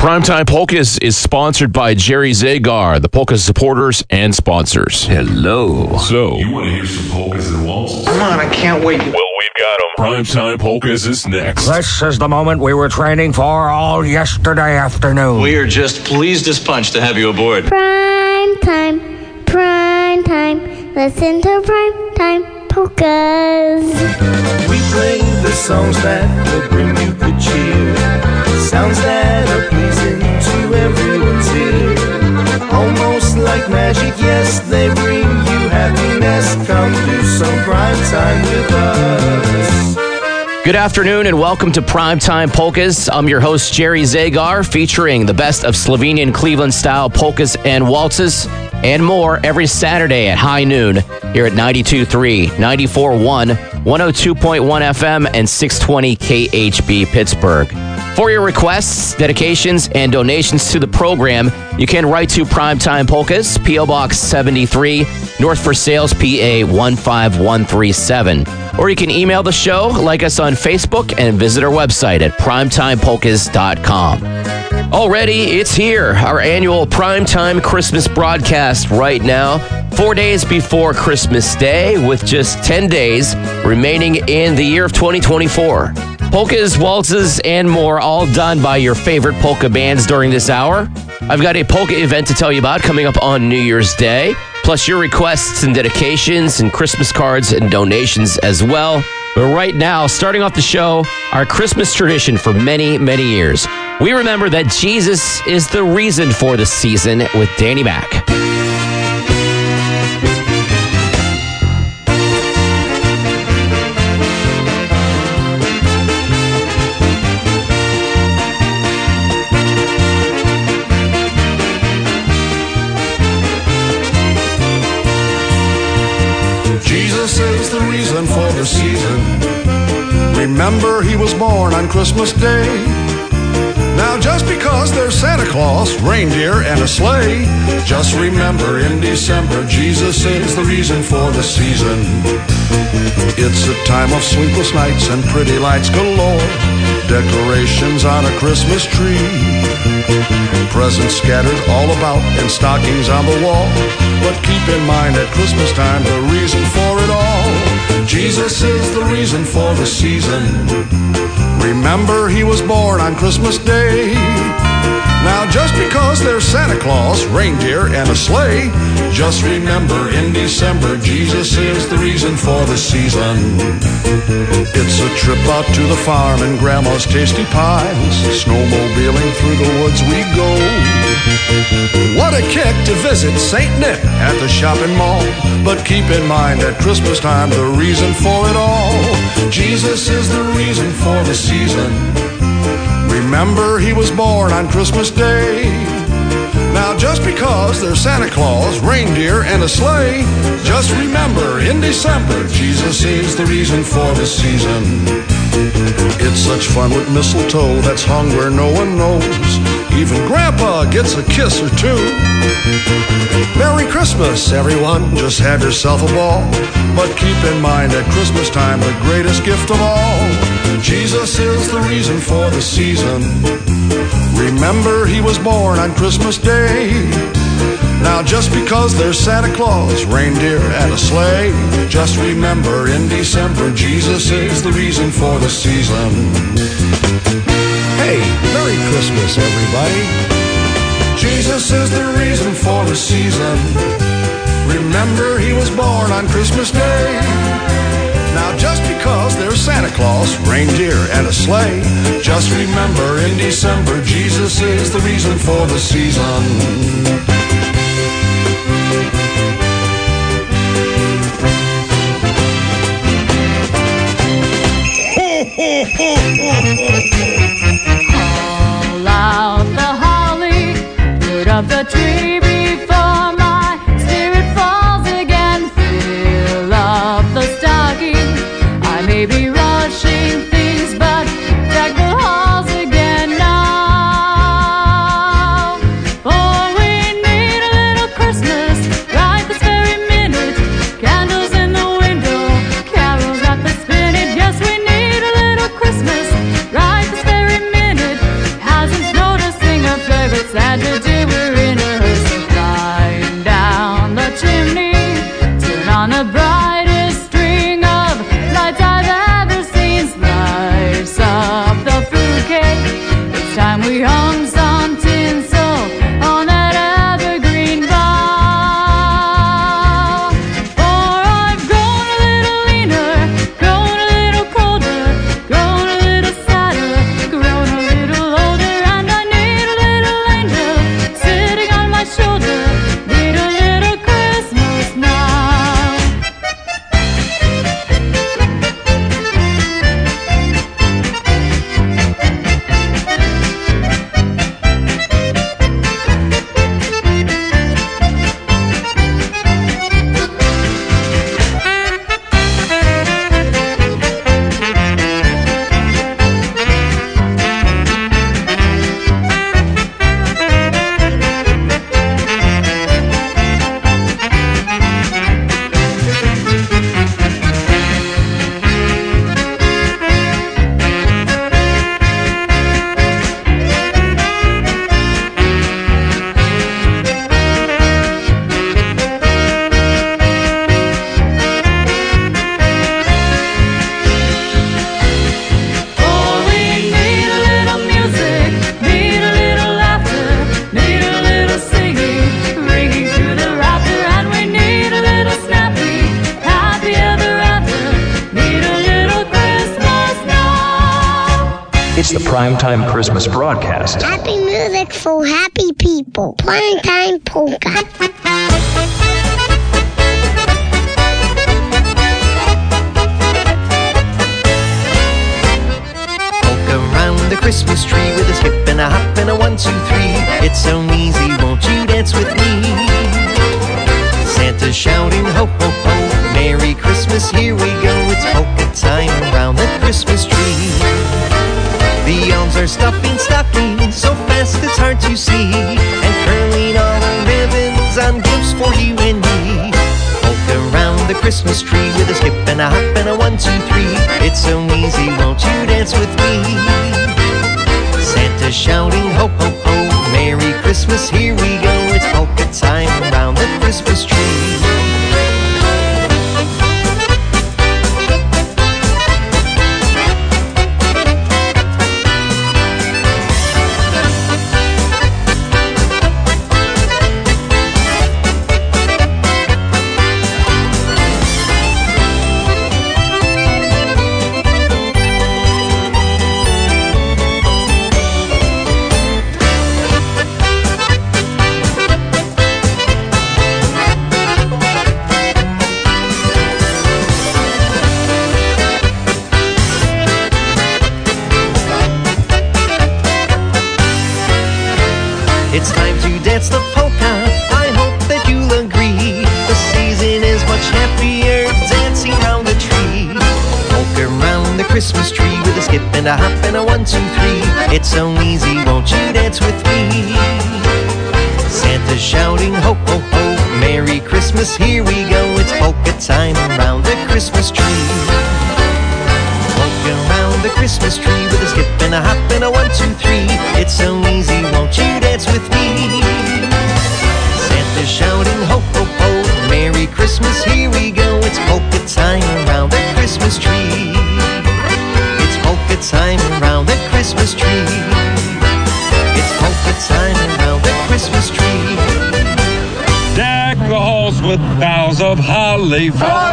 Primetime Polkas is sponsored by Jerry Zagar, the polka supporters and sponsors. Hello. So, You want to hear some polkas and waltzes? Come on, I can't wait. Well, we've got them. Primetime Polkas is next. This is the moment we were training for all yesterday afternoon. We are just pleased as punch to have you aboard. Prime time, listen to Prime Time Polkas. We play the songs that will bring you good cheer, sounds that are pleasing to everyone's ear. Almost like magic, yes, they bring you happiness. Come do some prime time with us. Good afternoon and welcome to Primetime Polkas. I'm your host, Jerry Zagar, featuring the best of Slovenian Cleveland-style polkas and waltzes and more every Saturday at high noon here at 92.3, 94.1, 102.1 FM, and 620 KHB Pittsburgh. For your requests, dedications, and donations to the program, you can write to Primetime Polkas, P.O. Box 73, North for Sales, PA 15137. Or you can email the show, like us on Facebook, and visit our website at primetimepolkas.com. Already, it's here, our annual Primetime Christmas broadcast right now, 4 days before Christmas Day, with just 10 days remaining in the year of 2024. Polkas, waltzes, and more, all done by your favorite polka bands during this hour. I've got a polka event to tell you about coming up on New Year's Day, plus your requests and dedications and Christmas cards and donations as well. But right now, starting off the show, our Christmas tradition for many, many years. We remember that Jesus is the reason for the season with Danny Mac. Jesus is the reason for the season. Remember, he was born on Christmas Day. Now, just because there's Santa Claus, reindeer, and a sleigh, just remember in December, Jesus is the reason for the season. It's a time of sleepless nights and pretty lights galore, decorations on a Christmas tree, presents scattered all about and stockings on the wall. But keep in mind at Christmas time the reason for it all. Jesus is the reason for the season. Remember, he was born on Christmas Day. Now, just because there's Santa Claus, reindeer, and a sleigh, just remember in December, Jesus is the reason for the season. It's a trip out to the farm and Grandma's tasty pies, snowmobiling through the woods we go. What a kick to visit St. Nick at the shopping mall. But keep in mind at Christmas time the reason for it all. Jesus is the reason for the season. Remember, he was born on Christmas Day. Now, just because there's Santa Claus, reindeer, and a sleigh, just remember in December, Jesus is the reason for the season. It's such fun with mistletoe that's hung where no one knows. Even Grandpa gets a kiss or two. Merry Christmas, everyone, just have yourself a ball. But keep in mind at Christmas time the greatest gift of all. Jesus is the reason for the season. Remember, he was born on Christmas Day. Now, just because there's Santa Claus, reindeer, and a sleigh, just remember in December, Jesus is the reason for the season. Hey, Merry Christmas, everybody. Jesus is the reason for the season. Remember, he was born on Christmas Day. Now, just because there's Santa Claus, reindeer, and a sleigh, just remember in December, Jesus is the reason for the season. Call out the holly, put up the tree before my spirit falls again. Fill up the stocking, I may be rushing things, but deck the halls again now. Oh, we need a little Christmas right this very minute. Candles in the window, carols at the spinet. Yes, we need a little Christmas right had to do, we're in a hearse. So flying down the chimney, turn on the brightest string of lights I've ever seen. Slice up the fruitcake, it's time we hung some tinsel on that evergreen bough. For I've grown a little leaner, grown a little colder, grown a little sadder, grown a little older, and I need a little angel sitting on my shoulder, need a little Christmas now. It's the Primetime Christmas broadcast. Happy music for happy people. Primetime polka. Around the Christmas tree with a skip and a hop and a 1, 2, 3. It's so easy, won't you dance with me? Santa's shouting ho, ho, ho, Merry Christmas, here we go. It's polka time around the Christmas tree. The elves are stuffing stockings so fast it's hard to see, and curling all the ribbons on gifts for you and me. Polka around the Christmas tree with a skip and a hop and a 1, 2, 3. It's so easy, won't you dance with me? Santa's shouting ho, ho, ho, Merry Christmas, here we go. It's polka time around the Christmas tree. It's time to dance the polka, I hope that you'll agree. The season is much happier dancing round the tree. Polka round the Christmas tree with a skip and a hop and a 1, 2, 3. It's so easy, won't you dance with me? Santa's shouting ho, ho, ho, Merry Christmas, here we go. It's polka time around the Christmas tree. Polka round the Christmas tree with a skip and a hop and a 1, 2, 3. It's so easy, won't you dance with me? Santa's shouting ho, ho, ho, Merry Christmas, here we go. It's polka time around the Christmas tree. It's polka time around the Christmas tree. It's polka time around the Christmas tree. Deck the halls with boughs of holly.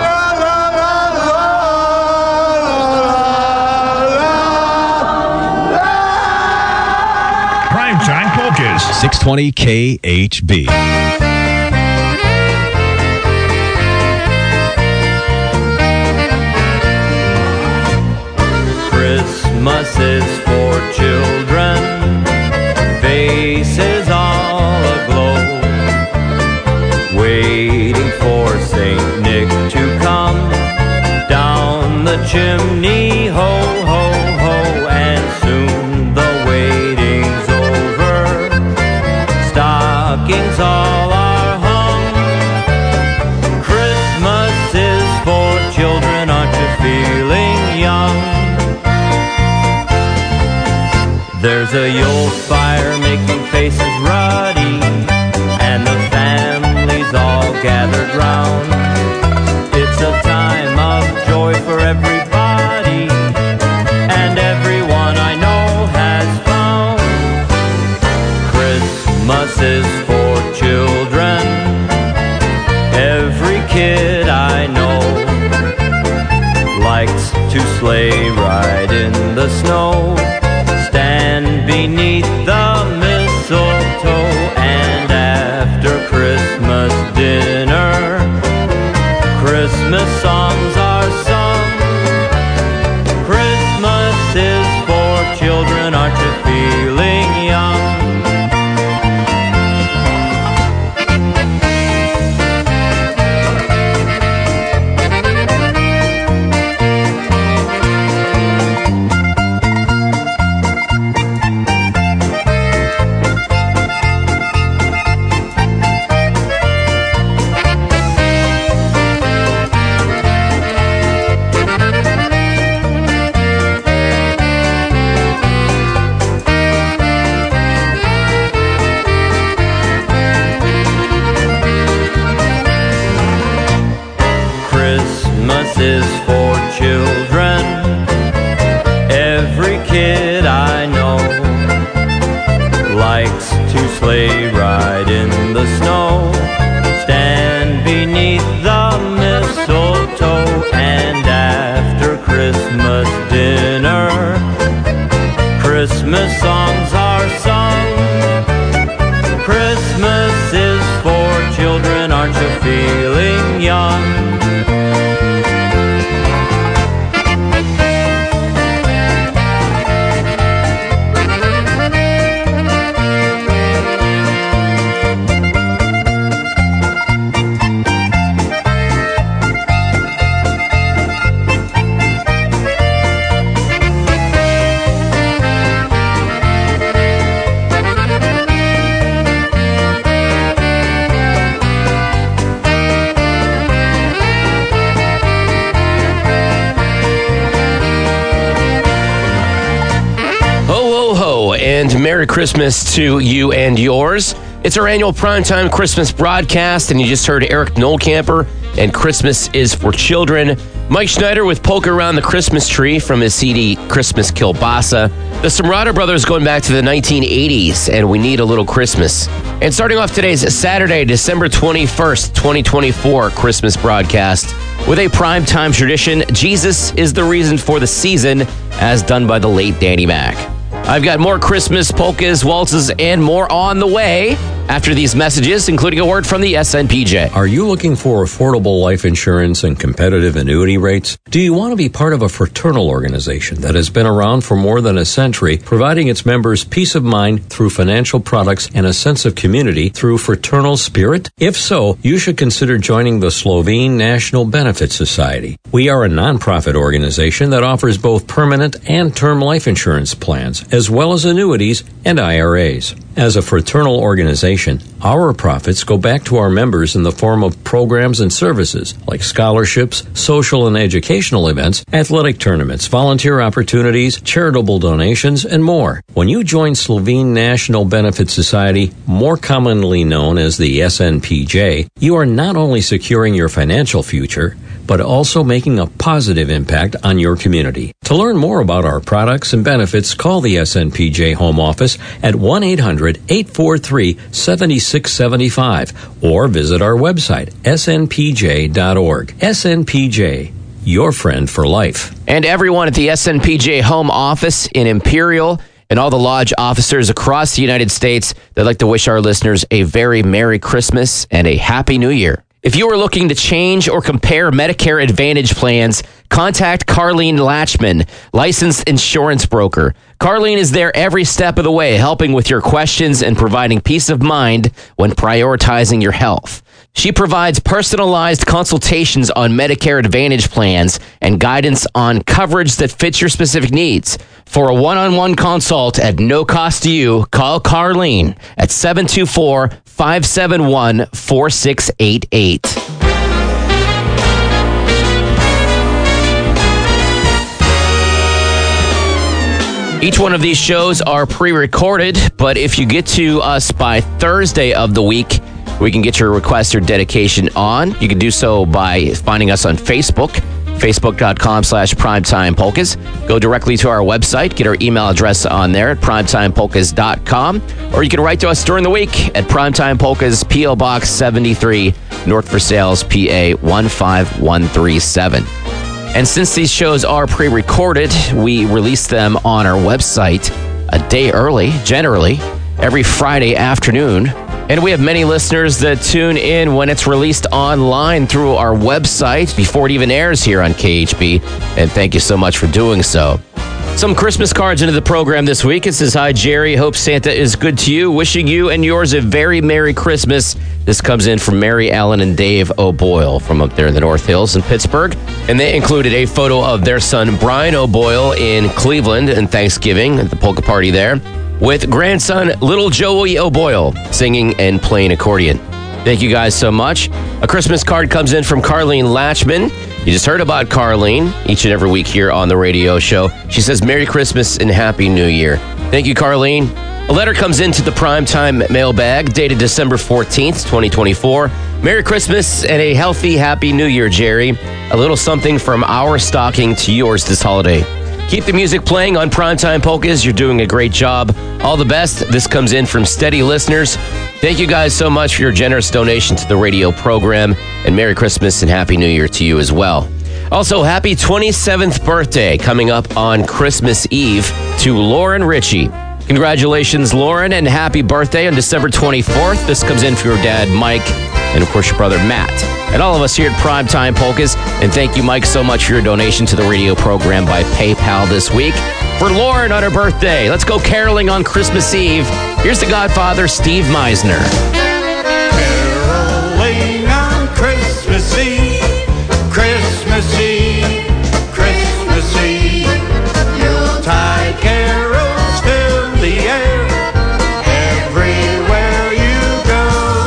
Primetime Polkas. 620 KHB. Christmas is for children, faces all aglow, waiting for Saint Nick to come down the chimney, ho, ho, ho, and soon the waiting's over, stockings all are hung. Christmas is for children, aren't you feeling young? There's a Yule fire making faces rough, likes to sleigh ride in the snow, stand beneath the mistletoe, and after Christmas dinner, Christmas songs are sung. Christmas is for children, aren't you feeling young? And Merry Christmas to you and yours. It's our annual Primetime Christmas broadcast, and you just heard Eric Nolcamper and Christmas is for Children. Mike Schneider with Polka Around the Christmas Tree from his CD Christmas Kielbasa. The Samrata Brothers going back to the 1980s, and We Need a Little Christmas. And starting off today's Saturday, December 21st, 2024 Christmas broadcast with a primetime tradition, Jesus is the Reason for the Season, as done by the late Danny Mac. I've got more Christmas polkas, waltzes, and more on the way after these messages, including a word from the SNPJ. Are you looking for affordable life insurance and competitive annuity rates? Do you want to be part of a fraternal organization that has been around for more than a century, providing its members peace of mind through financial products and a sense of community through fraternal spirit? If so, you should consider joining the Slovene National Benefit Society. We are a nonprofit organization that offers both permanent and term life insurance plans, as well as annuities and IRAs. As a fraternal organization, our profits go back to our members in the form of programs and services like scholarships, social and educational events, athletic tournaments, volunteer opportunities, charitable donations, and more. When you join Slovene National Benefit Society, more commonly known as the SNPJ, you are not only securing your financial future, but also making a positive impact on your community. To learn more about our products and benefits, call the SNPJ Home Office at 1-800-843-7675 or visit our website, snpj.org. SNPJ, your friend for life. And everyone at the SNPJ Home Office in Imperial and all the lodge officers across the United States, they'd like to wish our listeners a very Merry Christmas and a Happy New Year. If you are looking to change or compare Medicare Advantage plans, contact Carlene Latchman, licensed insurance broker. Carlene is there every step of the way, helping with your questions and providing peace of mind when prioritizing your health. She provides personalized consultations on Medicare Advantage plans and guidance on coverage that fits your specific needs. For a one-on-one consult at no cost to you, call Carlene at 724-571-4688. Each one of these shows are pre-recorded, but if you get to us by Thursday of the week, we can get your request or dedication on. You can do so by finding us on Facebook, facebook.com/primetimepolkas. Go directly to our website, get our email address on there at primetimepolkas.com, or you can write to us during the week at Primetime Polkas, P.O. Box 73, North Versailles, PA 15137. And since these shows are pre-recorded, we release them on our website a day early, generally, every Friday afternoon. And we have many listeners that tune in when it's released online through our website before it even airs here on KHB. And thank you so much for doing so. Some Christmas cards into the program this week. It says, "Hi, Jerry. Hope Santa is good to you. Wishing you and yours a very Merry Christmas." This comes in from Mary Ellen and Dave O'Boyle from up there in the North Hills in Pittsburgh. And they included a photo of their son, Brian O'Boyle, in Cleveland and Thanksgiving at the polka party there, with grandson Little Joey O'Boyle singing and playing accordion. Thank you guys so much. A Christmas card comes in from Carlene Latchman. You just heard about Carlene each and every week here on the radio show. She says, "Merry Christmas and Happy New Year." Thank you, Carlene. A letter comes into the Primetime mailbag dated December 14th, 2024. "Merry Christmas and a healthy, Happy New Year, Jerry. A little something from our stocking to yours this holiday. Keep the music playing on Primetime Polkas. You're doing a great job. All the best. This comes in from steady listeners. Thank you guys so much for your generous donation to the radio program. And Merry Christmas and Happy New Year to you as well. Also, happy 27th birthday coming up on Christmas Eve to Lauren Ritchie. Congratulations, Lauren, and happy birthday on December 24th. This comes in for your dad, Mike, and of course your brother, Matt. And all of us here at Primetime Polkas. And thank you, Mike, so much for your donation to the radio program by PayPal this week. For Lauren on her birthday, let's go caroling on Christmas Eve. Here's the Godfather, Steve Meisner. Caroling on Christmas Eve, Christmas Eve, Christmas Eve. Yuletide carols fill the air everywhere you go.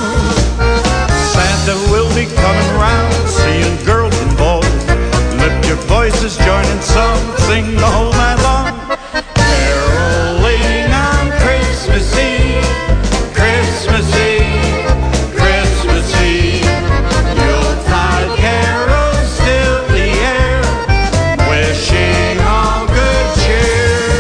Santa will be coming round, seeing girls and boys. Lift your voices, join in song, sing the whole night long. Caroling on Christmas Eve, Christmas Eve, Christmas Eve. Yuletide carols fill the air, wishing all good cheer.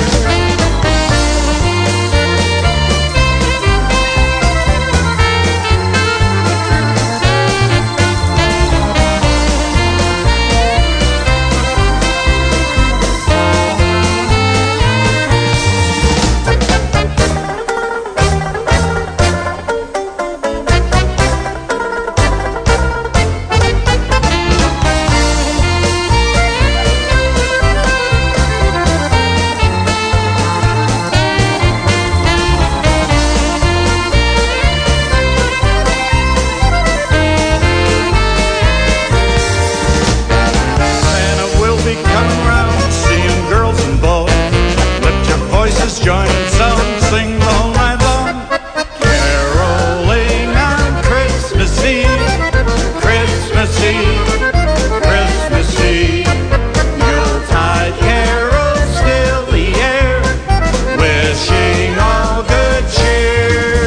Santa will be coming round, seeing girls and boys. Lift your voices, join in song, sing the whole night long. Caroling on Christmas Eve, Christmas Eve, Christmas Eve. Yuletide carols fill the air, wishing all good cheer.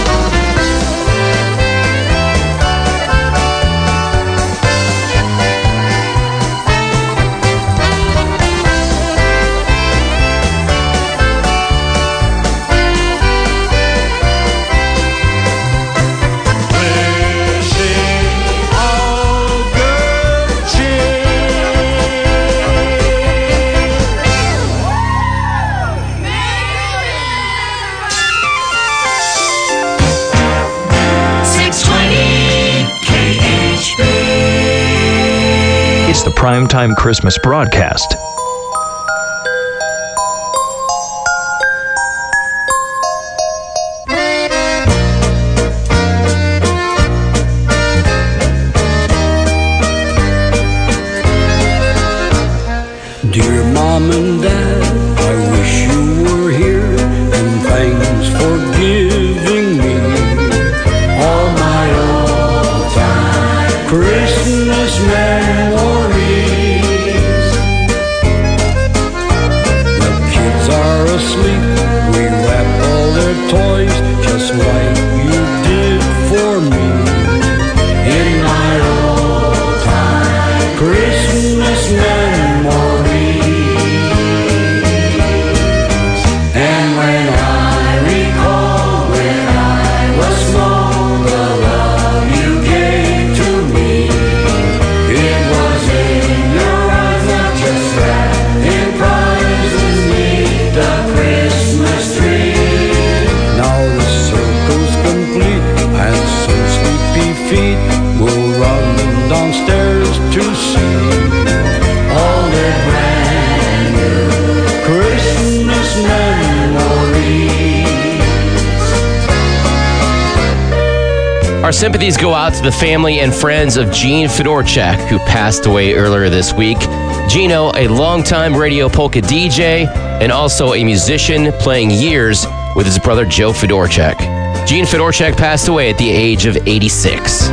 Wishing all good It's the Primetime Christmas broadcast. Dear Mom and Dad, I wish you were here, and thanks for giving me all my old-time Christmas memories. The kids are asleep, we wrap all their toys just like you did for me in my old-time Christmas memories. And when I recall when I was small, the love you gave to me, it was in your eyes, not just wrapped in prizes beneath the Christmas tree. Now the circle's complete, and so sleepy feet will run downstairs to see all their brand new Christmas memories. Our sympathies go out to the family and friends of Gene Fedorchak, who passed away earlier this week. Gino, a longtime radio polka DJ and also a musician, playing years with his brother Joe Fedorchak. Gene Fedorchak passed away at the age of 86.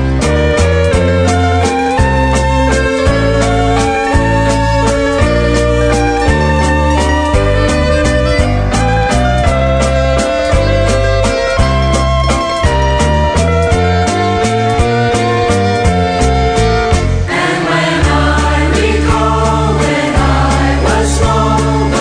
And when I recall when I was small,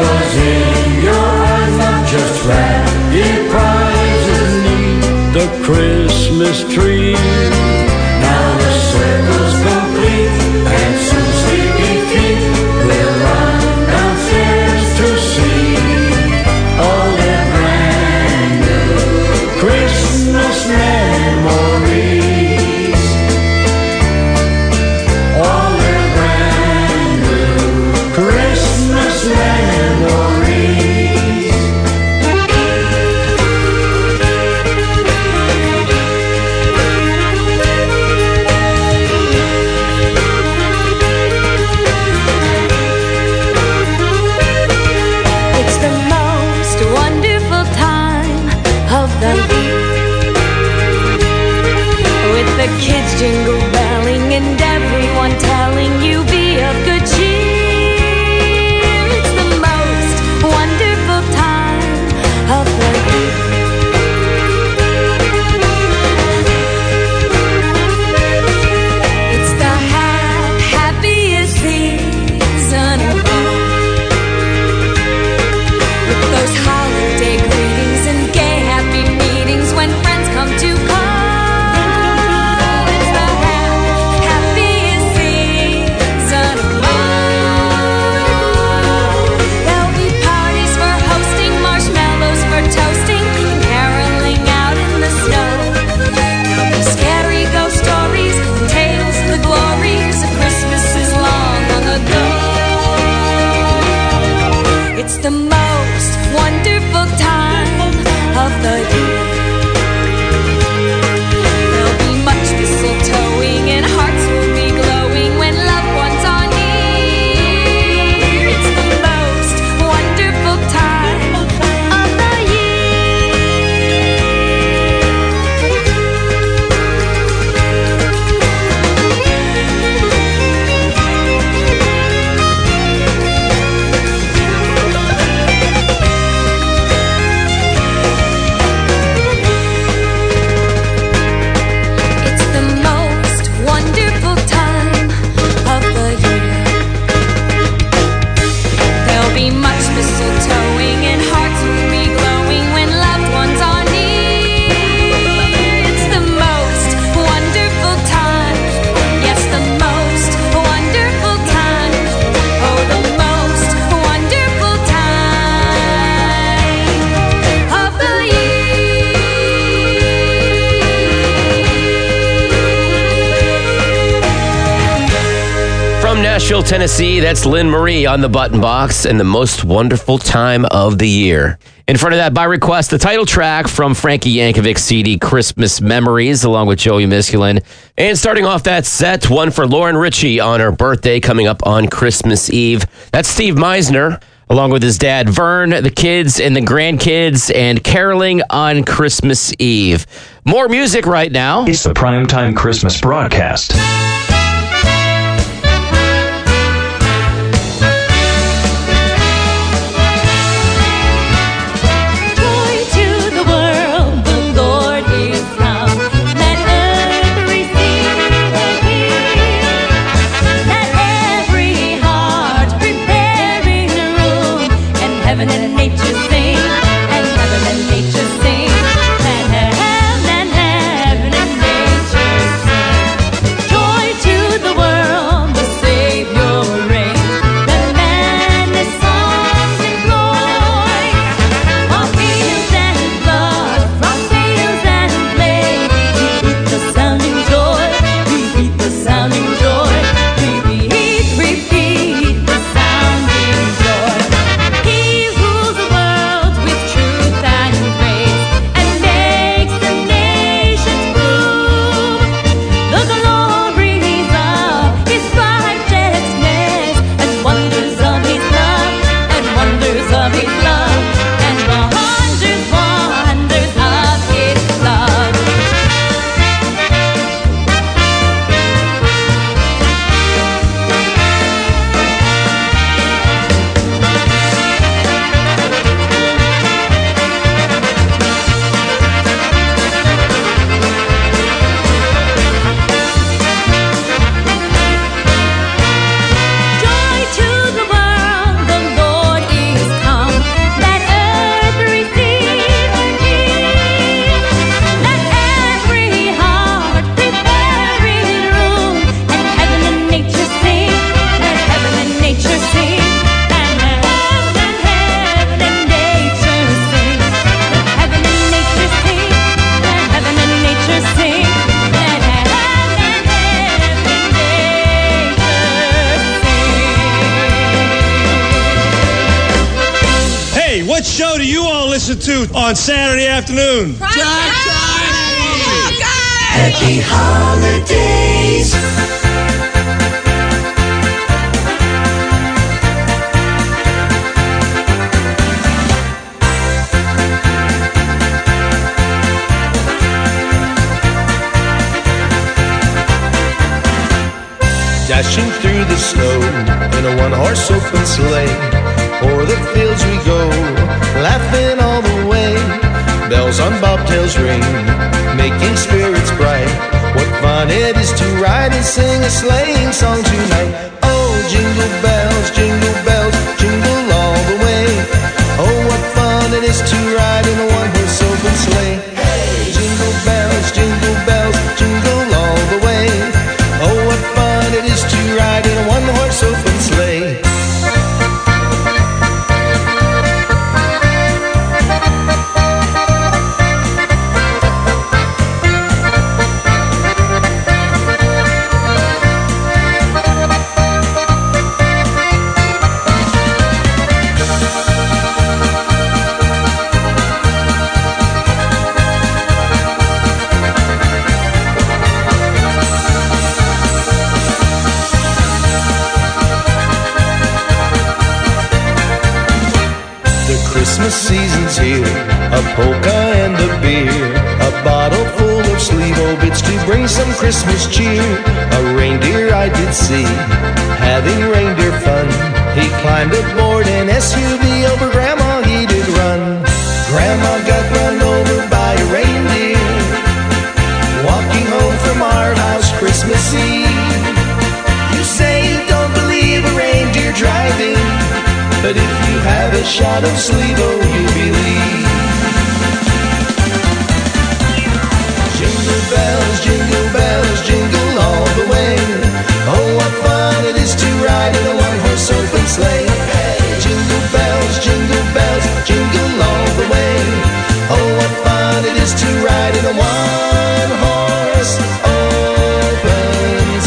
'cause in your eyes not just ragged prizes need the Christmas tree. Now the circle's complete, and soon sleepy feet will run downstairs to see all their brand new Christmas memories. All their brand new Christmas memories. It's the most wonderful time of the year, with the kids jingle belling and everyone telling you be of good cheer. It's the most wonderful time of the year. It's the happiest season of all, with those holiday greetings and gay happy meetings when friends come to call. It's the happiest season of all. There'll be parties for hosting, marshmallows for toasting, and caroling out in the snow. There'll be scary ghost stories and tales of the glories of Christmases long, long ago. It's the most wonderful time of the year. There'll be much mistletoeing and hearts will be glowing when loved ones are near. It's the most wonderful time of the It's the most wonderful time of the year. There'll be much mistletoeing and hearts will be glowing when loved ones are near. It's the most wonderful time. Yes, the most wonderful time. Oh, the most wonderful time of the From Nashville, Tennessee, that's Lynn Marie on the Button Box and the most wonderful time of the year. In front of that, by request, the title track from Frankie Yankovic's CD, Christmas Memories, along with Joey Miskulin. And starting off that set, one for Lauren Ritchie on her birthday coming up on Christmas Eve. That's Steve Meisner, along with his dad, Vern, the kids and the grandkids, and caroling on Christmas Eve. More music right now. It's the Primetime Christmas broadcast. Joy to the world, the Lord is come. Let earth receive the King. Let every heart preparing the room, and heaven and nature sing, and heaven and nature sing, and heaven and nature sing. Joy to the world, the Savior reigns. The madness songs employ. From fields and blood, from fields and flame, we beat the sounding joy, we beat the sounding joy, we repeat the sounding joy. He rules the world with truth and grace. What show do you all listen to on Saturday afternoon? Happy holidays. Dashing through the snow in a one-horse open sleigh. O'er the fields we go, laughing all the way. Bells on bobtails ring, making spirits bright. What fun it is to ride and sing a sleighing song tonight. Oh, jingle bells, jingle all the way. Oh, what fun it is to ride in a one-horse open sleigh. Hey, jingle bells, jingle all the way. Oh, what fun it is to ride in a one-horse open sleigh. Christmas season's here, a polka and a beer, a bottle full of sleeve-o bits to bring some Christmas cheer. A reindeer I did see, having reindeer fun. He climbed aboard an SUV, over Grandma he did run. Grandma got run over by a reindeer, walking home from our house Christmas Eve. You say you don't believe a reindeer driving, but if you have a shot of sleeve-o, you believe. Jingle bells, jingle all the way. Oh, what fun it is to ride in a one-horse open sleigh. Hey, jingle bells, jingle all the way. Oh, what fun it is to ride in a one-horse open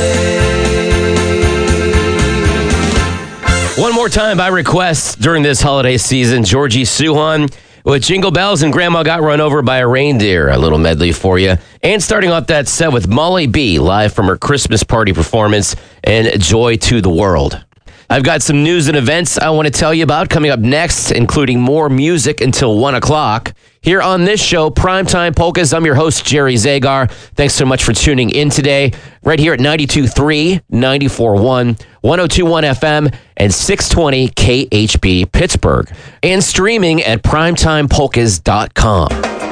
sleigh. One more time by request during this holiday season, Georgie Suhan with Jingle Bells and Grandma Got Run Over by a Reindeer. A little medley for you. And starting off that set with Molly B, live from her Christmas party performance and Joy to the World. I've got some news and events I want to tell you about coming up next, including more music until 1 o'clock. Here on this show, Primetime Polkas, I'm your host, Jerry Zagar. Thanks so much for tuning in today, right here at 92.3, 94.1, 102.1 FM, and 620 KHB Pittsburgh, and streaming at primetimepolkas.com.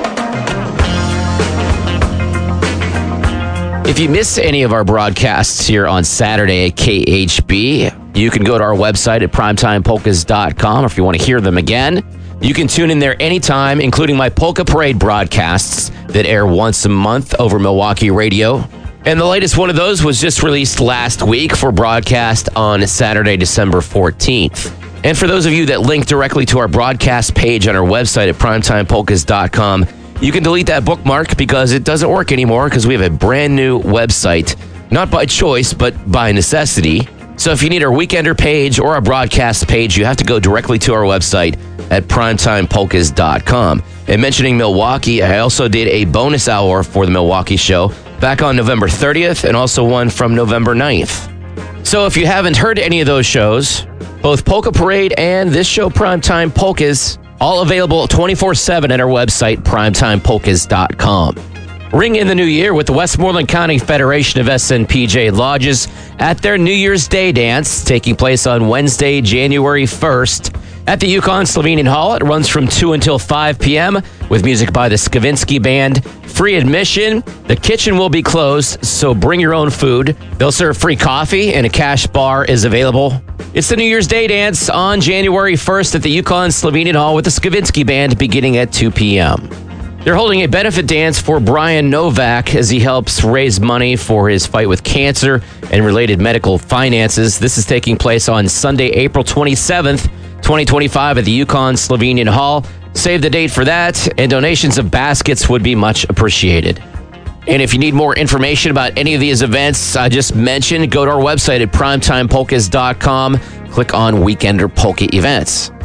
If you miss any of our broadcasts here on Saturday at KHB, you can go to our website at primetimepolkas.com. If you want to hear them again, you can tune in there anytime, including my Polka Parade broadcasts that air once a month over Milwaukee radio. And the latest one of those was just released last week for broadcast on Saturday, December 14th. And for those of you that link directly to our broadcast page on our website at primetimepolkas.com, you can delete that bookmark because it doesn't work anymore because we have a brand new website, not by choice, but by necessity. So if you need our Weekender page or our broadcast page, you have to go directly to our website at primetimepolkas.com. And mentioning Milwaukee, I also did a bonus hour for the Milwaukee show back on November 30th and also one from November 9th. So if you haven't heard any of those shows, both Polka Parade and this show, Primetime Polkas, all available 24/7 at our website, primetimepolkas.com. Ring in the new year with the Westmoreland County Federation of SNPJ Lodges at their New Year's Day dance, taking place on Wednesday, January 1st at the Yukon Slovenian Hall. It runs from 2 until 5 p.m. with music by the Skavinsky Band. Free admission. The kitchen will be closed, so bring your own food. They'll serve free coffee and a cash bar is available. It's the New Year's Day dance on January 1st at the Yukon Slovenian Hall with the Skavinsky Band beginning at 2 p.m. They're holding a benefit dance for Brian Novak as he helps raise money for his fight with cancer and related medical finances. This is taking place on Sunday, April 27th, 2025 at the Yukon Slovenian Hall. Save the date for that, and donations of baskets would be much appreciated. And if you need more information about any of these events I just mentioned, go to our website at primetimepolkas.com. Click on Weekender Polka Events.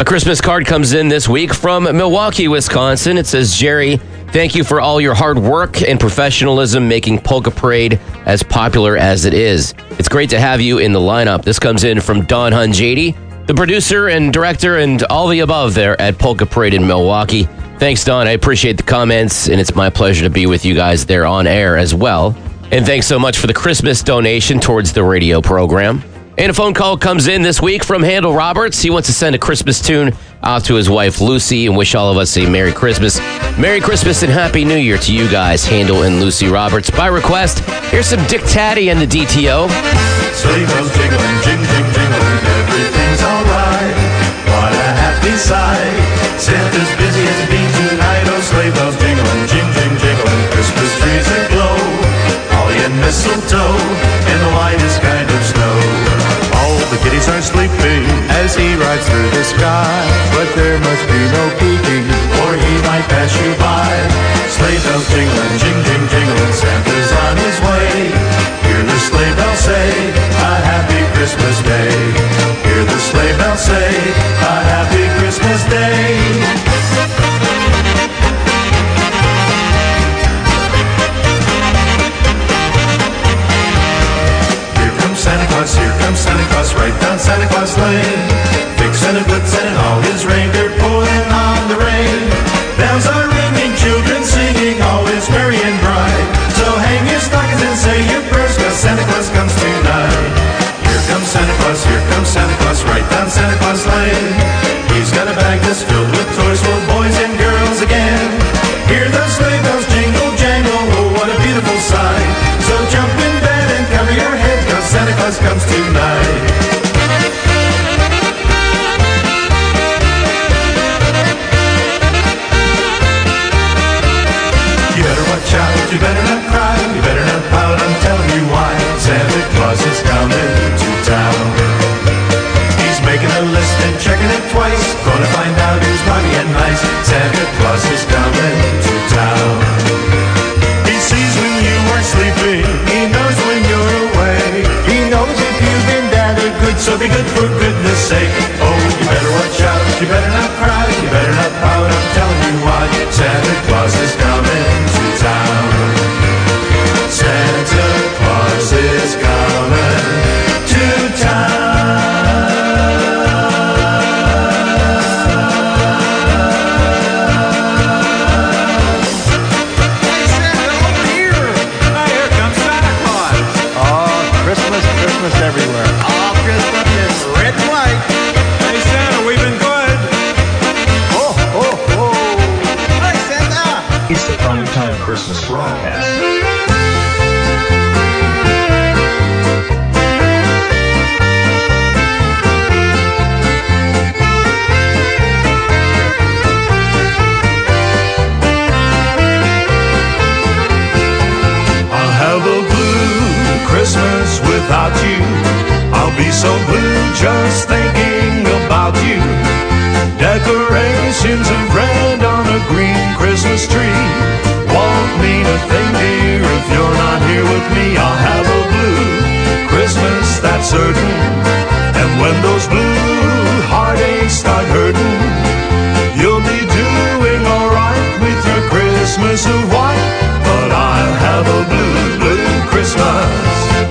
A Christmas card comes in this week from Milwaukee, Wisconsin. It says, Jerry, thank you for all your hard work and professionalism making Polka Parade as popular as it is. It's great to have you in the lineup. This comes in from Don Hunjady, the producer and director and all the above there at Polka Parade in Milwaukee. Thanks, Don. I appreciate the comments, and it's my pleasure to be with you guys there on air as well. And thanks so much for the Christmas donation towards the radio program. And a phone call comes in this week from Handel Roberts. He wants to send a Christmas tune out to his wife, Lucy, and wish all of us a Merry Christmas. Merry Christmas and Happy New Year to you guys, Handel and Lucy Roberts. By request, here's some Dick Taddy and the DTO. Sleigh bells jingling, jing, jing, jingling, everything's alright. What a happy sight. Santa's busy as a bee tonight. Oh, sleigh bells jingling, jing, jing, jingling, Christmas trees aglow. Holly and mistletoe, and the light is kind of snow. All the kiddies are sleeping as he rides through the sky, but there must be no peeking, or he might pass you by. Sleigh bells jingling, jing, jing, jingling, Santa's on his way. Hear the sleigh bells say, a happy Christmas day. Hear the sleigh bells say, a happy Christmas day. Here comes Santa Claus, right down Santa Claus Lane. Fixin' a blitzen and all his reindeer pulling on the rein. Bells are ringing, children singing, all is merry and bright. So hang your stockings and say your prayers, 'cause Santa Claus comes tonight. Here comes Santa Claus, right down Santa Claus Lane. He's got a bag that's filled with toys for boys and girls again. Hear those sleigh bells jingle, jangle, oh what a beautiful sight. So jump in bed and cover your head, 'cause Santa Claus comes tonight. You better watch out, you better not cry, you better not pout, I'm telling you why. Santa Claus is coming to town. He's making a list and checking it twice, gonna find out who's naughty and nice. Santa Claus is coming to town. He sees when you are sleeping, he knows when you're away. He knows if you've been bad or good, so be good for goodness sake. Oh, you better watch out, you better not cry, you better not pout, I'm telling you why. Santa Claus is coming to town. Santa Claus is coming to town. Christmas everywhere. All Christmas is red and white. Hey Santa, we've been good. Oh, oh, oh. Hey Santa. It's the Primetime Christmas broadcast. I'll have a blue Christmas without you. I'll be so blue just thinking about you. Decorations of red on a green Christmas tree won't mean a thing, dear, if you're not here with me. I'll have a blue Christmas, that's certain. And when those blue heartaches start hurting, you'll be doing alright with your Christmas of white. But I'll have a blue, blue Christmas.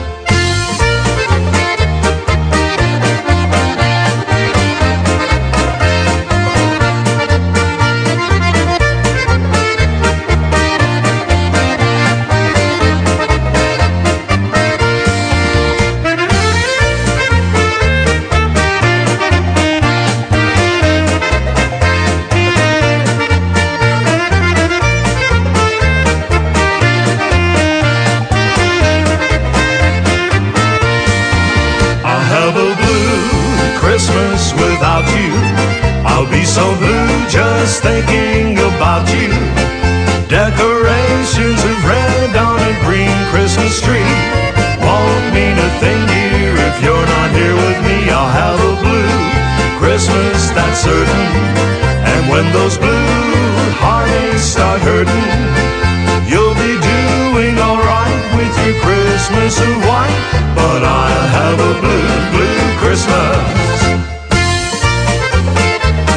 Christmas without you. I'll be so blue just thinking about you. Decorations of red on a green Christmas tree won't mean a thing, dear, if you're not here with me. I'll have a blue Christmas, that's certain. And when those blue heartaches start hurting, you'll be doing alright with your Christmas of white. But I'll have a blue, blue Christmas.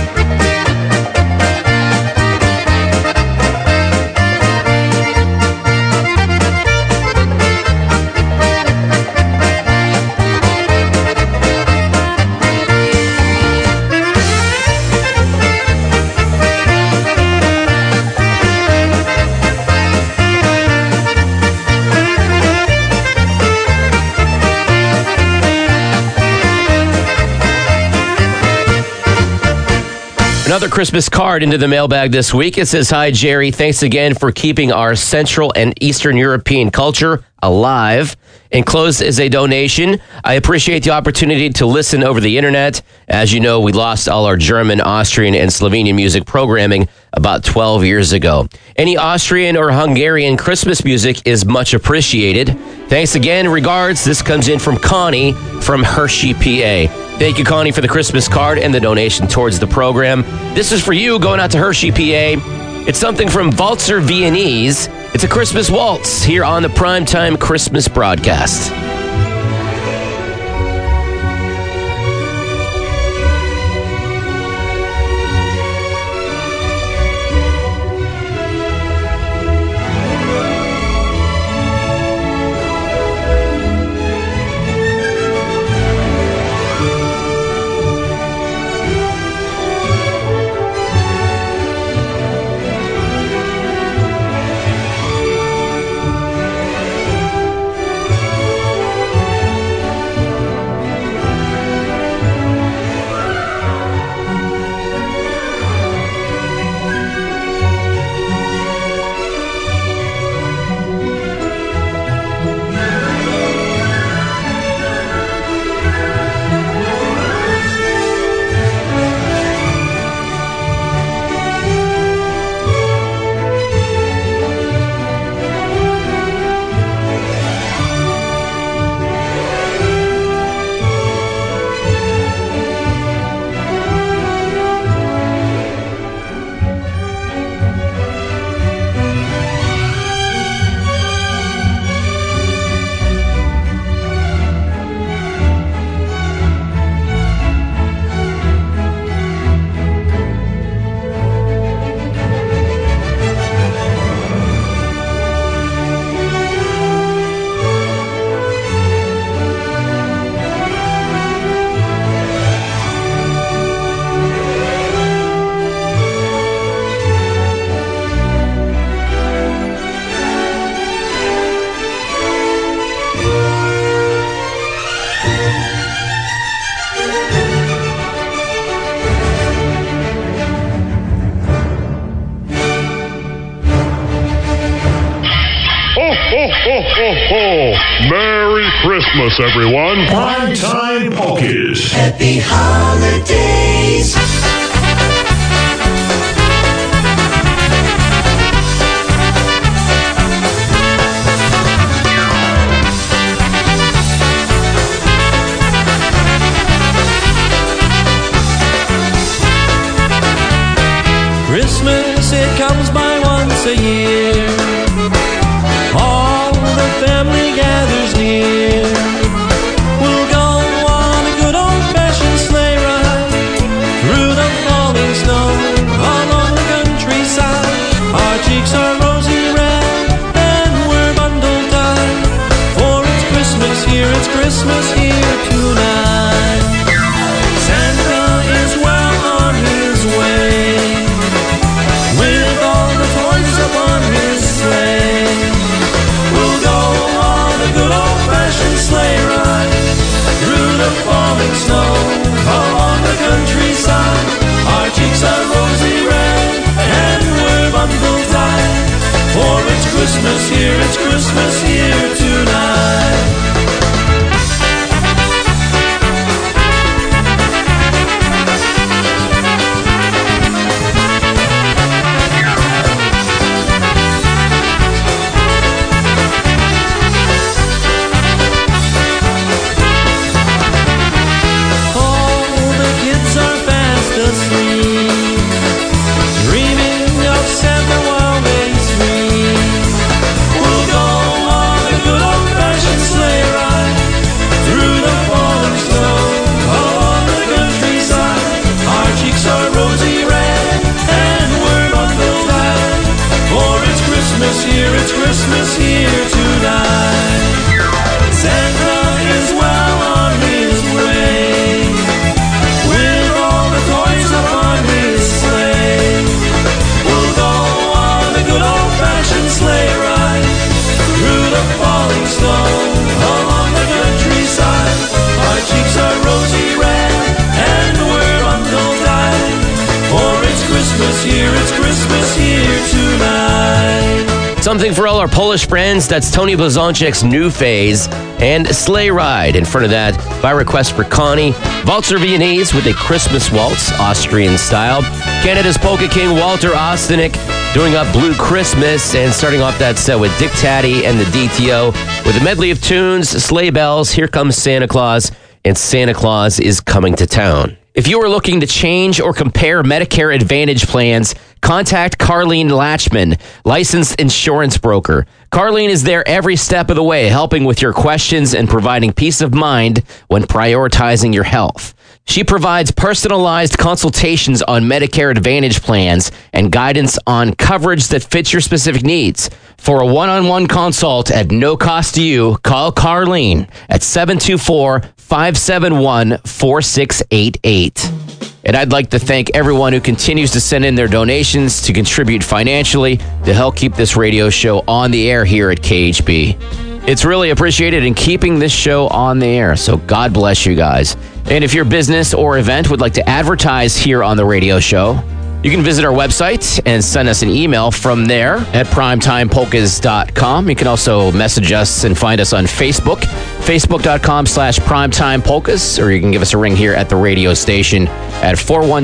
Another Christmas card into the mailbag this week. It says, "Hi, Jerry. Thanks again for keeping our Central and Eastern European culture alive. Enclosed is a donation. I appreciate the opportunity to listen over the internet. As you know, we lost all our German, Austrian, and Slovenian music programming about 12 years ago. Any Austrian or Hungarian Christmas music is much appreciated. Thanks again. Regards." This comes in from Connie from Hershey, PA. Thank you, Connie, for the Christmas card and the donation towards the program. This is for you, going out to Hershey, PA. It's something from Walzer Viennese. It's a Christmas waltz here on the Primetime Christmas broadcast. Merry Christmas, everyone. Primetime Polkas. Happy holidays. Christmas, it comes by once a year. All the family gathers near. We'll go on a good old-fashioned sleigh ride through the falling snow along the countryside. Our cheeks are rosy red and we're bundled tight, for it's Christmas here tonight. Santa is well on his way with all the toys upon his sleigh. We'll go on a good old-fashioned sleigh ride through the falling snow along the countryside. Our cheeks are rosy red and we're bundled tight, for it's Christmas here tonight. Dreaming of Santa while they sleep. We'll go on Christmas here, it's Christmas here tonight. Something for all our Polish friends, that's Tony Blazonczyk's New Phase and Sleigh Ride. In front of that, by request for Connie, Walzer Viennese with a Christmas Waltz, Austrian style. Canada's Polka King Walter Ostanek doing up Blue Christmas, and starting off that set with Dick Taddy and the DTO with a medley of tunes, Sleigh Bells, Here Comes Santa Claus, and Santa Claus is Coming to Town. If you are looking to change or compare Medicare Advantage plans, contact Carlene Latchman, licensed insurance broker. Carlene is there every step of the way, helping with your questions and providing peace of mind when prioritizing your health. She provides personalized consultations on Medicare Advantage plans and guidance on coverage that fits your specific needs. For a one-on-one consult at no cost to you, call Carlene at 724-571-4688. And I'd like to thank everyone who continues to send in their donations to contribute financially to help keep this radio show on the air here at KHB. It's really appreciated in keeping this show on the air, so God bless you guys. And if your business or event would like to advertise here on the radio show, you can visit our website and send us an email from there at primetimepolkas.com. You can also message us and find us on Facebook, facebook.com/primetimepolkas, or you can give us a ring here at the radio station at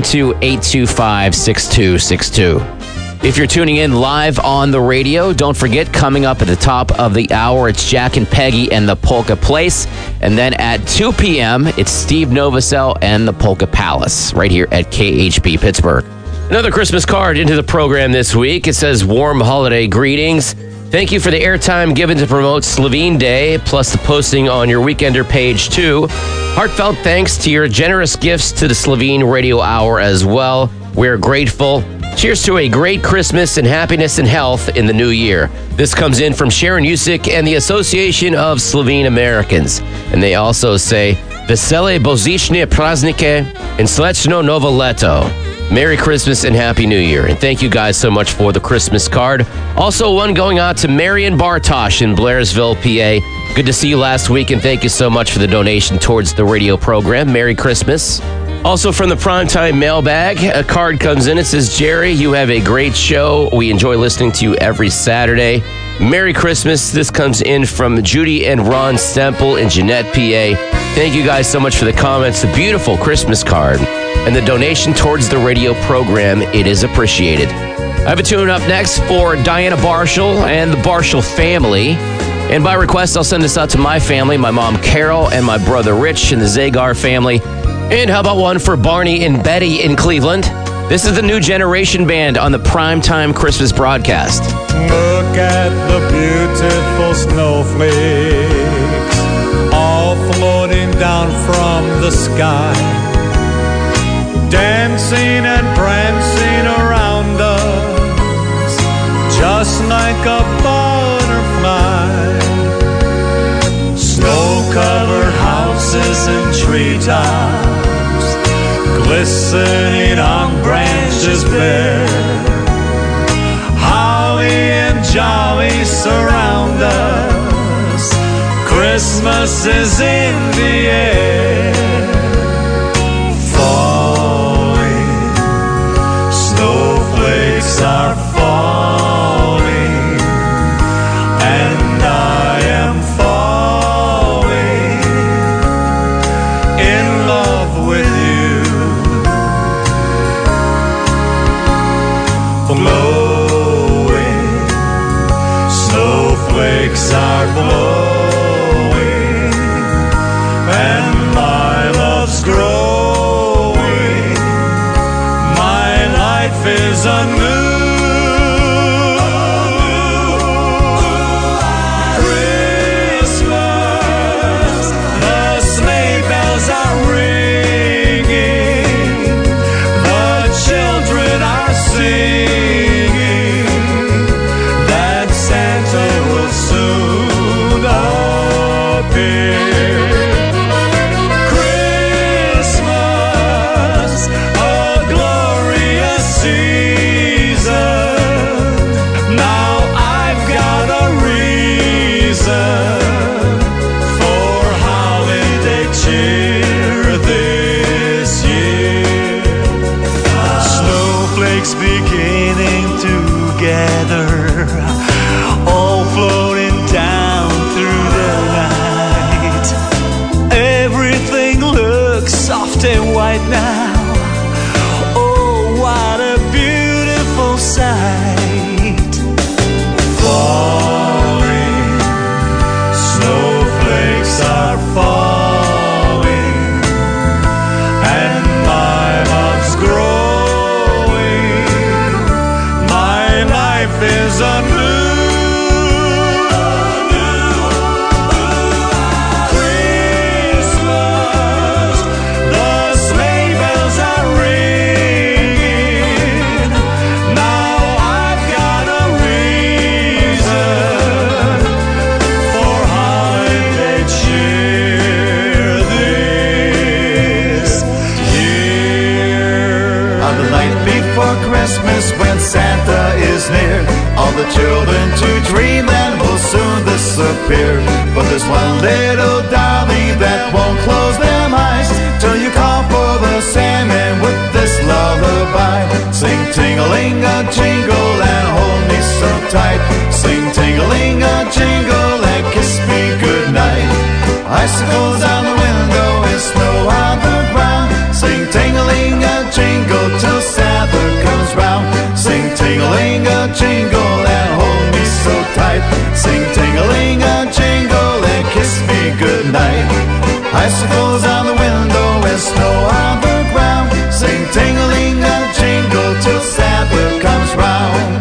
412-825-6262. If you're tuning in live on the radio, don't forget, coming up at the top of the hour, it's Jack and Peggy and the Polka Place. And then at 2 p.m., it's Steve Novosel and the Polka Palace right here at KHB Pittsburgh. Another Christmas card into the program this week. It says, warm holiday greetings. Thank you for the airtime given to promote Slovene Day, plus the posting on your Weekender page, too. Heartfelt thanks to your generous gifts to the Slovene Radio Hour as well. We're grateful. Cheers to a great Christmas and happiness and health in the new year. This comes in from Sharon Usick and the Association of Slovene Americans. And they also say, Vesele Božične praznike and Srećno Novo Leto. Merry Christmas and Happy New Year. And thank you guys so much for the Christmas card. Also, one going out to Marion Bartosh in Blairsville, PA. Good to see you last week, and thank you so much for the donation towards the radio program. Merry Christmas. Also from the Primetime mailbag, a card comes in. It says, Jerry, you have a great show. We enjoy listening to you every Saturday. Merry Christmas. This comes in from Judy and Ron Stemple in Jeanette, PA. Thank you guys so much for the comments. The beautiful Christmas card and the donation towards the radio program. It is appreciated. I have a tune up next for Diana Barshall and the Barshall family. And by request, I'll send this out to my family, my mom Carol and my brother Rich and the Zagar family. And how about one for Barney and Betty in Cleveland? This is the New Generation Band on the Primetime Christmas broadcast. Look at the beautiful snowflakes all floating down from the sky, dancing and prancing around us just like a butterfly. Snow-covered houses and treetops glistening on branches bare. Holly and jolly surround us. Christmas is in the air. Falling, snowflakes are falling, and I am falling in love with you. Blowing, snowflakes are blowing, and my love's growing. My life is anew. Christmas, the sleigh bells are ringing, the children are singing that Santa will soon appear. Christmas, a glorious season. snowflakes beginning together, all floating down through the night. Everything looks soft and white now. Oh, what a beautiful sight. Falling, snowflakes are falling, and my love's growing. My life is a Christmas. The sleigh bells are ringing. Now I've got a reason for holiday cheer this year. On the night before Christmas, when Santa is near, all the children to dreamland will soon disappear. But there's one little darling that won't close them eyes till you call for the Sandman with this lullaby. Sing ting-a-ling-a-jingle and hold me so tight. Sing ting-a-ling-a-jingle and kiss me goodnight. Icicles on the window and snow on the ground. Sing ting-a-ling-a-jingle till Santa comes round. Sing ting-a-ling-a-jingle and hold me so tight. Sing ting-a-ling-a-jingle and kiss me goodnight. Icicles on the window and snow on the ground. Sing ting-a-ling-a-jingle till Santa comes round.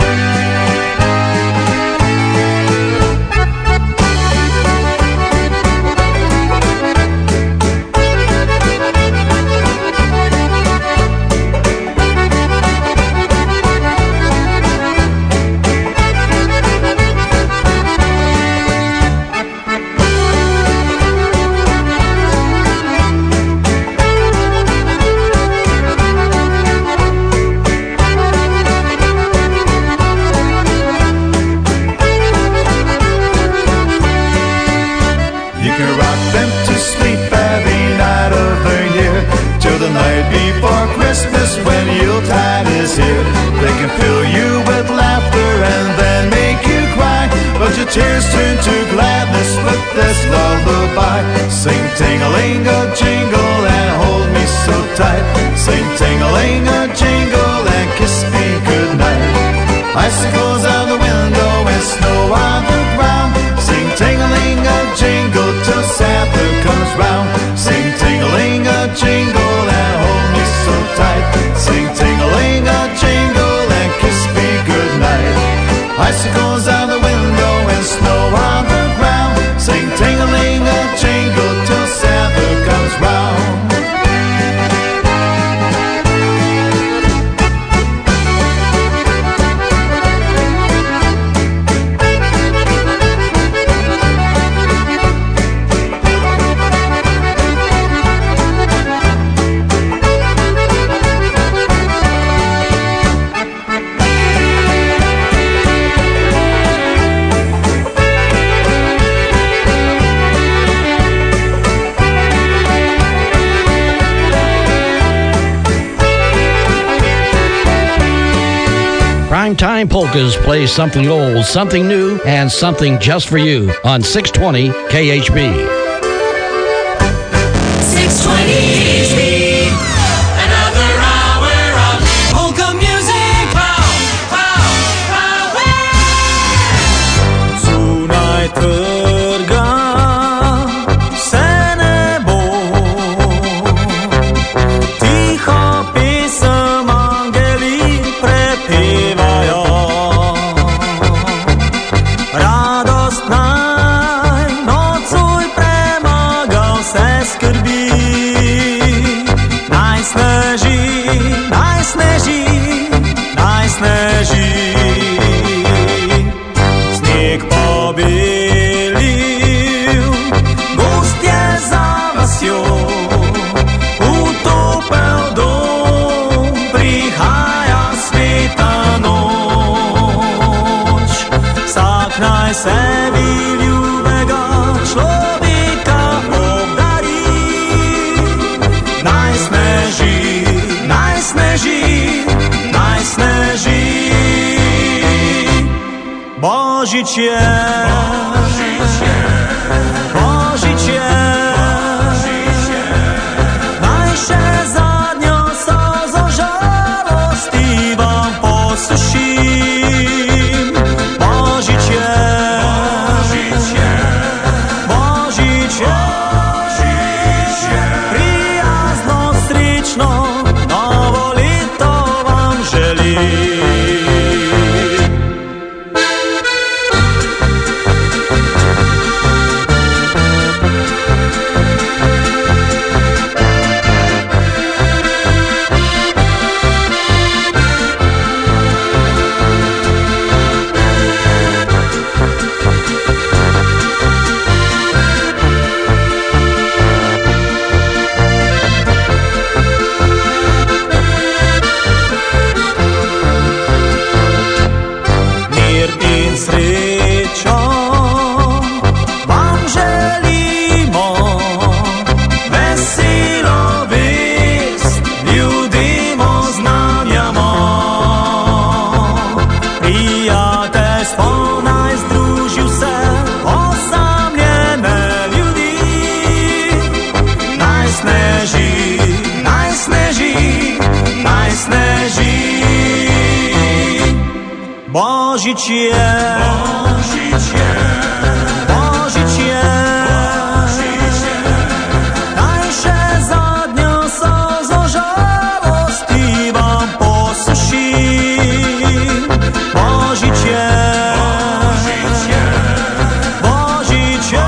You can rock them to sleep every night of the year, till the night before Christmas when Yuletide is here. They can fill you with laughter and then make you cry, but your tears turn to gladness with this lullaby. Sing ting-a-ling-a-jingle and hold me so tight. Sing ting-a-ling-a-jingle and kiss me goodnight. Icicles on the window and snow on the ground. Sing ting-a-ling-a-jingle till Santa comes round. Sing ting-a-ling-a-jingle and hold me so tight. Sing ting-a-ling-a-jingle and kiss me goodnight. Icicles on the window and snow on the ground. Sing ting-a-ling-a-jingle till Santa comes round. Primetime Polkas plays something old, something new, and something just for you on 620 KHB. 620 KHB. Another hour of polka music. Tonight trga se nebo, ticho písem angelí prepívajú. Radost naj nocuj premagal se skrbí. Najsneží, najsneží, najsneží. Sníh pobílil, gust je zavasťou, utopil dom, prichádza svita noč. Saknaj se vyľúbega človeka obdarí. Najsneží, najsneží, najsneží. Božicie, Božicie, najše zadnjo so žalosti vám posuším. Božicie, Božicie, prijazno, srečno, novo leto vám želim. Božicie, Božicie, Božicie, najše zadnjo so žalosti vám posuším. Božicie, Božicie,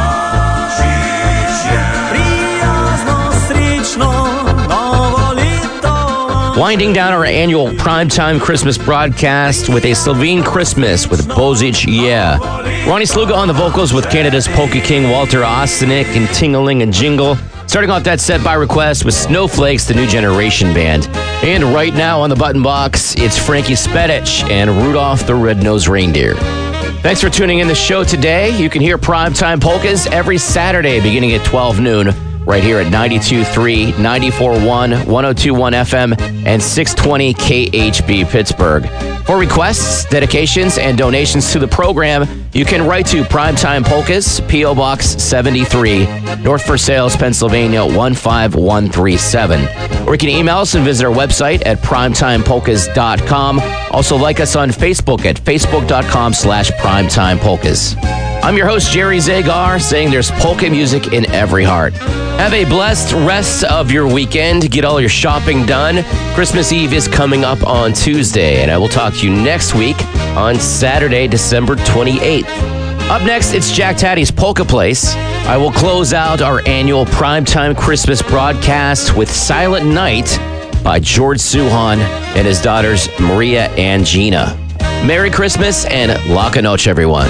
prijazno, srečno, novo leto. Winding down our annual primetime Christmas broadcast with a Slovene Christmas with Božić, yeah. Ronnie Sluga on the vocals with Canada's polka king Walter Ostanek and Ting-a-Ling and Jingle. Starting off that set by request with Snowflakes, the New Generation Band. And right now on the button box, it's Frankie Spedic and Rudolph the Red-Nosed Reindeer. Thanks for tuning in the show today. You can hear Primetime Polkas every Saturday beginning at 12 noon. Right here at 92.3, 94.1, 102.1 FM, and 620 KHB Pittsburgh. For requests, dedications, and donations to the program, you can write to Primetime Polkas, P.O. Box 73, North Versailles, Pennsylvania 15137. Or you can email us and visit our website at primetimepolkas.com. Also like us on Facebook at facebook.com/primetimepolkas. I'm your host, Jerry Zagar, saying there's polka music in every heart. Have a blessed rest of your weekend. Get all your shopping done. Christmas Eve is coming up on Tuesday, and I will talk to you next week on Saturday, December 28th. Up next, it's Jack Taddy's Polka Place. I will close out our annual Primetime Christmas broadcast with Silent Night by George Suhan and his daughters Maria and Gina. Merry Christmas and Laka Noche, everyone.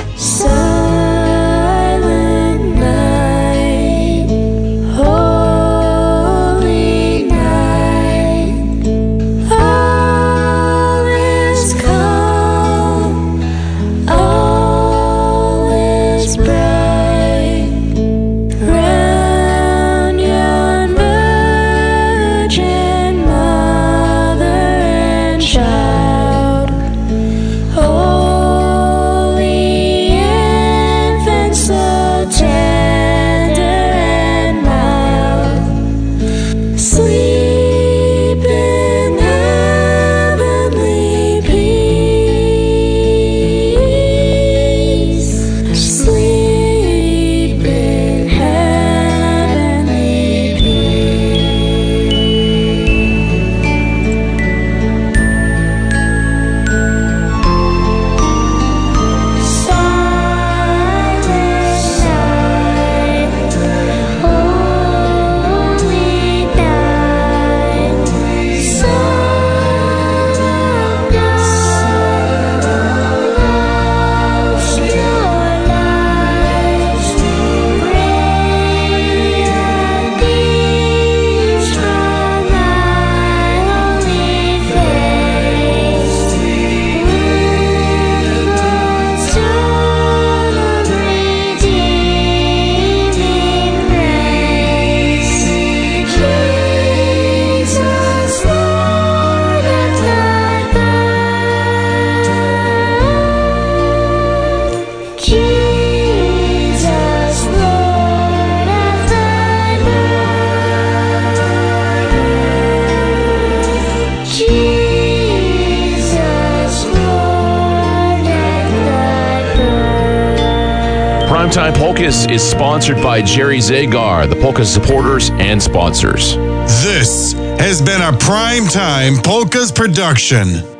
Child, holy, Primetime Polkas is sponsored by Jerry Zagar, the Polka supporters and sponsors. This has been a Primetime Polkas production.